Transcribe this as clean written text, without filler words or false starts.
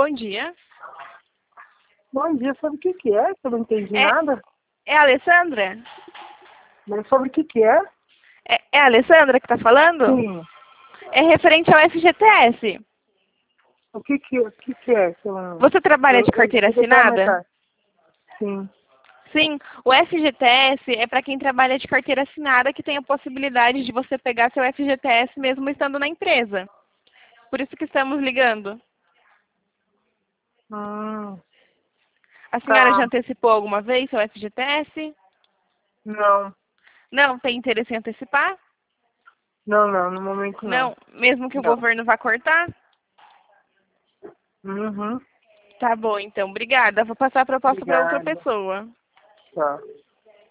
bom dia. Bom dia, sobre o que que é? Eu não entendi nada. É a Alessandra? Mas sobre o que que é? É a Alessandra que está falando? Sim. É referente ao FGTS. O que que é? Que eu não- Você trabalha de carteira diga pela assinada? metade. Sim. Sim, o FGTS é para quem trabalha de carteira assinada que tem a possibilidade de você pegar seu FGTS mesmo estando na empresa. Por isso que estamos ligando. Hum, A senhora já tá. antecipou alguma vez seu FGTS? Não. Não, tem interesse em antecipar? Não, no momento não. Não, mesmo que o Não. governo vá cortar? Uhum. Tá bom, então. Obrigada. Vou passar a proposta para outra Obrigada. pessoa. Tá.